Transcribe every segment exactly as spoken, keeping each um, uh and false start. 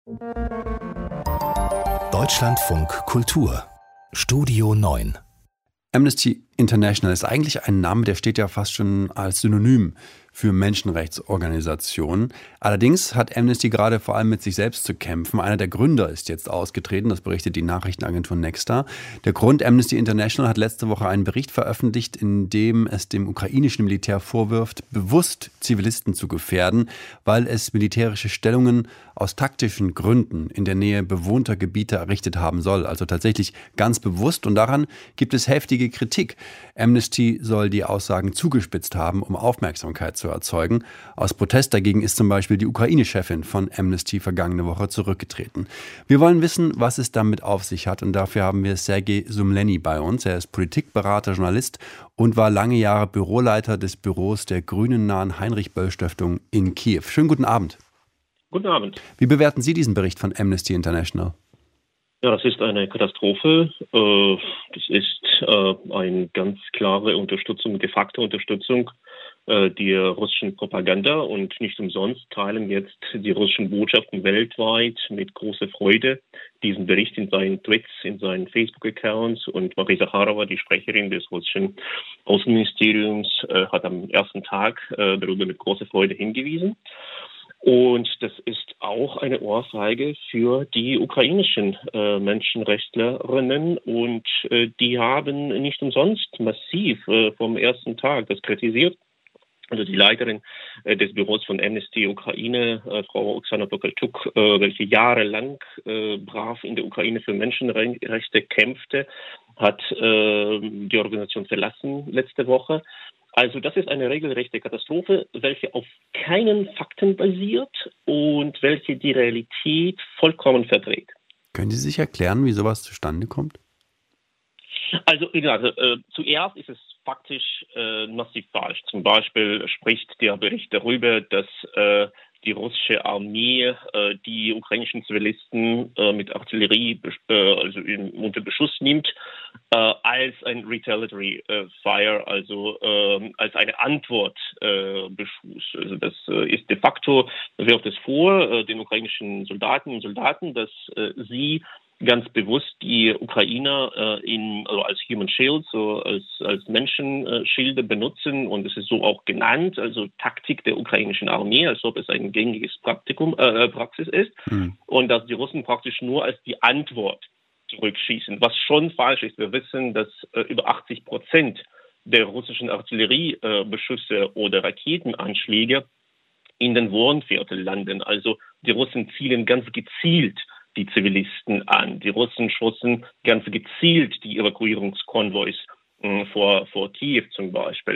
Deutschlandfunk Kultur Studio neun. Amnesty International ist eigentlich ein Name, der steht ja fast schon als Synonym für Menschenrechtsorganisationen. Allerdings hat Amnesty gerade vor allem mit sich selbst zu kämpfen. Einer der Gründer ist jetzt ausgetreten, das berichtet die Nachrichtenagentur Nexta. Der Grund: Amnesty International hat letzte Woche einen Bericht veröffentlicht, in dem es dem ukrainischen Militär vorwirft, bewusst Zivilisten zu gefährden, weil es militärische Stellungen aus taktischen Gründen in der Nähe bewohnter Gebiete errichtet haben soll. Also tatsächlich ganz bewusst, und daran gibt es heftige Kritik. Amnesty soll die Aussagen zugespitzt haben, um Aufmerksamkeit zu erzeugen. Aus Protest dagegen ist zum Beispiel die Ukraine-Chefin von Amnesty vergangene Woche zurückgetreten. Wir wollen wissen, was es damit auf sich hat, und dafür haben wir Sergej Sumleny bei uns. Er ist Politikberater, Journalist und war lange Jahre Büroleiter des Büros der grünennahen Heinrich-Böll-Stiftung in Kiew. Schönen guten Abend. Guten Abend. Wie bewerten Sie diesen Bericht von Amnesty International? Ja, das ist eine Katastrophe. Das ist eine ganz klare Unterstützung, de facto Unterstützung der russischen Propaganda, und nicht umsonst teilen jetzt die russischen Botschaften weltweit mit großer Freude diesen Bericht in seinen Tweets, in seinen Facebook-Accounts, und Marie Sacharowa, die Sprecherin des russischen Außenministeriums, hat am ersten Tag darüber mit großer Freude hingewiesen. Und das ist auch eine Ohrfeige für die ukrainischen äh, Menschenrechtlerinnen, und äh, die haben nicht umsonst massiv äh, vom ersten Tag das kritisiert. Also die Leiterin äh, des Büros von Amnesty Ukraine, äh, Frau Oksana Tokarczuk, äh, welche jahrelang äh, brav in der Ukraine für Menschenrechte kämpfte, hat äh, die Organisation verlassen letzte Woche. Also das ist eine regelrechte Katastrophe, welche auf keinen Fakten basiert und welche die Realität vollkommen verdreht. Können Sie sich erklären, wie sowas zustande kommt? Also, also äh, zuerst ist es faktisch äh, massiv falsch. Zum Beispiel spricht der Bericht darüber, dass äh, die russische Armee äh, die ukrainischen Zivilisten äh, mit Artillerie äh, also in, unter Beschuss nimmt, äh, als ein Retaliatory äh, Fire, also äh, als eine Antwort äh, Beschuss. Also das äh, ist de facto, wirft es vor, äh, den ukrainischen Soldaten und Soldaten, dass äh, sie ganz bewusst die Ukrainer äh, in, also als Human Shield, so als, als Menschenschilde benutzen, und es ist so auch genannt, also Taktik der ukrainischen Armee, als ob es ein gängiges Praktikum, äh, Praxis ist, mhm. und dass die Russen praktisch nur als die Antwort zurückschießen, was schon falsch ist. Wir wissen, dass äh, über achtzig Prozent der russischen Artilleriebeschüsse äh, oder Raketenanschläge in den Wohnvierteln landen. Also die Russen zielen ganz gezielt die Zivilisten an. Die Russen schossen ganz gezielt die Evakuierungskonvois äh, vor, vor Kiew zum Beispiel.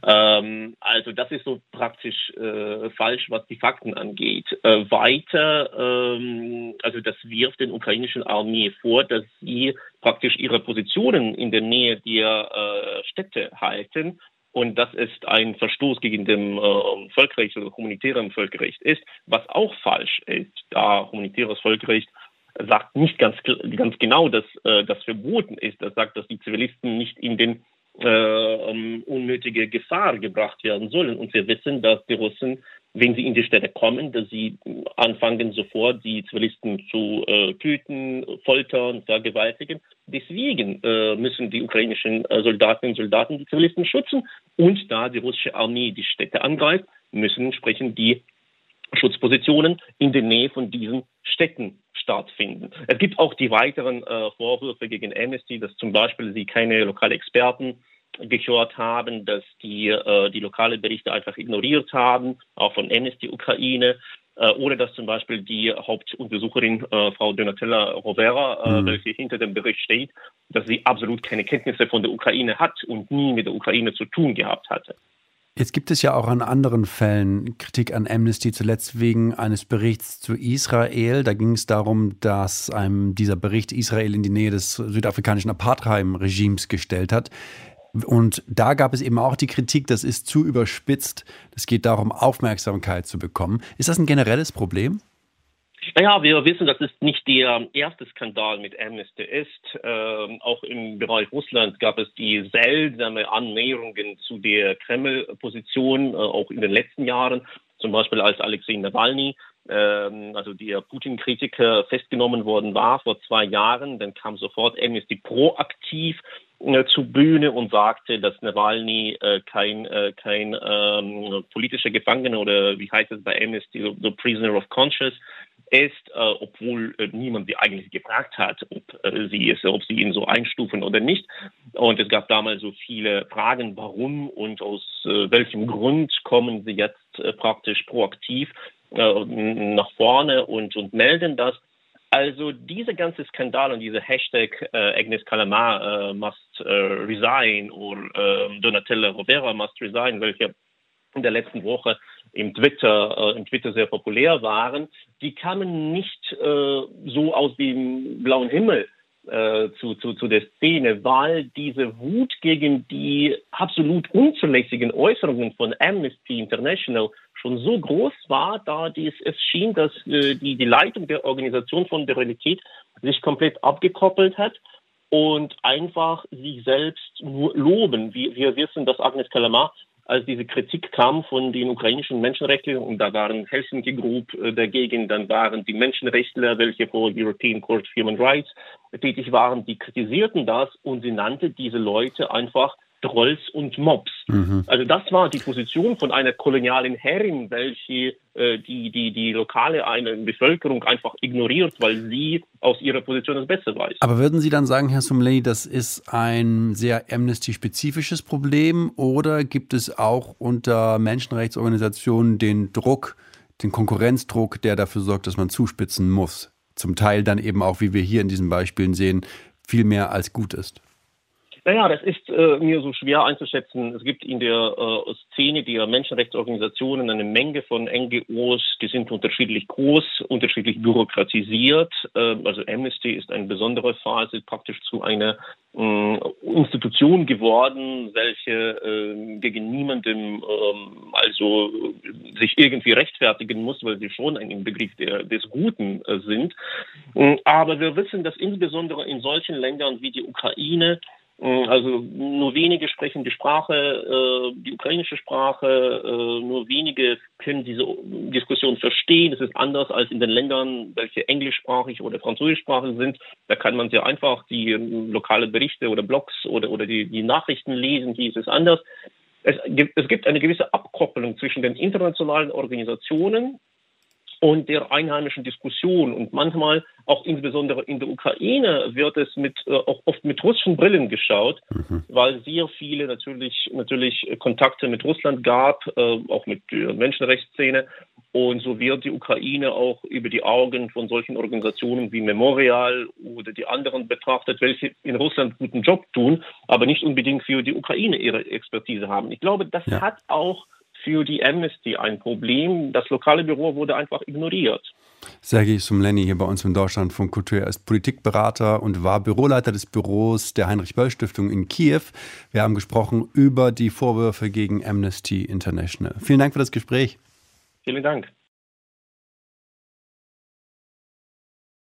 Ähm, also das ist so praktisch äh, falsch, was die Fakten angeht. Äh, weiter, ähm, also das wirft den ukrainischen Armee vor, dass sie praktisch ihre Positionen in der Nähe der äh, Städte halten. Und das ist ein Verstoß gegen dem äh, Völkerrecht, also humanitären Völkerrecht ist, was auch falsch ist, da humanitäres Völkerrecht sagt nicht ganz, ganz genau, dass äh, das verboten ist. Das sagt, dass die Zivilisten nicht in den äh, um, unnötige Gefahr gebracht werden sollen. Und wir wissen, dass die Russen, wenn sie in die Städte kommen, dass sie anfangen, sofort die Zivilisten zu äh, töten, foltern, vergewaltigen. Deswegen äh, müssen die ukrainischen äh, Soldatinnen und Soldaten die Zivilisten schützen. Und da die russische Armee die Städte angreift, müssen entsprechend die Schutzpositionen in der Nähe von diesen Städten stattfinden. Es gibt auch die weiteren äh, Vorwürfe gegen Amnesty, dass zum Beispiel sie keine lokalen Experten gehört haben, dass die äh, die lokale Berichte einfach ignoriert haben, auch von Amnesty Ukraine, äh, oder dass zum Beispiel die Hauptuntersucherin äh, Frau Donatella Rovera, äh, mhm. welche hinter dem Bericht steht, dass sie absolut keine Kenntnisse von der Ukraine hat und nie mit der Ukraine zu tun gehabt hatte. Jetzt gibt es ja auch an anderen Fällen Kritik an Amnesty, zuletzt wegen eines Berichts zu Israel. Da ging es darum, dass einem dieser Bericht Israel in die Nähe des südafrikanischen Apartheid-Regimes gestellt hat. Und da gab es eben auch die Kritik, das ist zu überspitzt. Es geht darum, Aufmerksamkeit zu bekommen. Ist das ein generelles Problem? Naja, wir wissen, dass es nicht der erste Skandal mit Amnesty ist. Ähm, auch im Bereich Russland gab es die seltsame Annäherungen zu der Kreml-Position, äh, auch in den letzten Jahren. Zum Beispiel als Alexei Nawalny ähm, also der Putin-Kritiker festgenommen worden war vor zwei Jahren, dann kam sofort Amnesty proaktiv äh, zur Bühne und sagte, dass Nawalny äh, kein, äh, kein ähm, politischer Gefangener oder wie heißt es bei Amnesty, so, so Prisoner of Conscience ist, äh, obwohl äh, niemand sie eigentlich gefragt hat, ob äh, sie es, ob sie ihn so einstufen oder nicht. Und es gab damals so viele Fragen, warum und aus äh, welchem Grund kommen sie jetzt äh, praktisch proaktiv äh, nach vorne und, und melden das. Also dieser ganze Skandal und diese Hashtag äh, Agnes Callamard äh, must äh, resign oder äh, Donatella Rovera must resign, welche in der letzten Woche im Twitter, äh, im Twitter sehr populär waren, die kamen nicht äh, so aus dem blauen Himmel äh, zu, zu, zu der Szene, weil diese Wut gegen die absolut unzulässigen Äußerungen von Amnesty International schon so groß war, da dies, es schien, dass äh, die, die Leitung der Organisation von der Realität sich komplett abgekoppelt hat und einfach sich selbst nur loben. Wir, wir wissen, dass Agnes Callamard, als diese Kritik kam von den ukrainischen Menschenrechtlern, und da waren Helsinki Group äh, dagegen, dann waren die Menschenrechtler, welche vor European Court of Human Rights tätig waren, die kritisierten das und sie nannte diese Leute einfach Trolls und Mobs. Mhm. Also das war die Position von einer kolonialen Herrin, welche äh, die, die, die lokale eine Bevölkerung einfach ignoriert, weil sie aus ihrer Position das Beste weiß. Aber würden Sie dann sagen, Herr Somleny, das ist ein sehr Amnesty-spezifisches Problem oder gibt es auch unter Menschenrechtsorganisationen den Druck, den Konkurrenzdruck, der dafür sorgt, dass man zuspitzen muss? Zum Teil dann eben auch, wie wir hier in diesen Beispielen sehen, viel mehr als gut ist. Naja, das ist äh, mir so schwer einzuschätzen. Es gibt in der äh, Szene der Menschenrechtsorganisationen eine Menge von N G Os, die sind unterschiedlich groß, unterschiedlich bürokratisiert. Äh, also Amnesty ist eine besondere Phase, praktisch zu einer äh, Institution geworden, welche äh, gegen niemandem äh, also sich irgendwie rechtfertigen muss, weil sie schon ein Begriff der, des Guten äh, sind. Äh, aber wir wissen, dass insbesondere in solchen Ländern wie die Ukraine, also nur wenige sprechen die Sprache, äh, die ukrainische Sprache, äh, nur wenige können diese Diskussion verstehen. Es ist anders als in den Ländern, welche englischsprachig oder französischsprachig sind. Da kann man sehr einfach die äh, lokale Berichte oder Blogs oder, oder die, die Nachrichten lesen. Hier ist es anders. Es gibt, es gibt eine gewisse Abkopplung zwischen den internationalen Organisationen und der einheimischen Diskussion. Und manchmal, auch insbesondere in der Ukraine, wird es mit äh, auch oft mit russischen Brillen geschaut, mhm. weil sehr viele natürlich natürlich Kontakte mit Russland gab, äh, auch mit der Menschenrechtsszene. Und so wird die Ukraine auch über die Augen von solchen Organisationen wie Memorial oder die anderen betrachtet, welche in Russland einen guten Job tun, aber nicht unbedingt für die Ukraine ihre Expertise haben. Ich glaube, das ja. hat auch für die Amnesty ein Problem. Das lokale Büro wurde einfach ignoriert. Sergej Somleny hier bei uns im Deutschlandfunk Kultur. Er ist Politikberater und war Büroleiter des Büros der Heinrich-Böll-Stiftung in Kiew. Wir haben gesprochen über die Vorwürfe gegen Amnesty International. Vielen Dank für das Gespräch. Vielen Dank.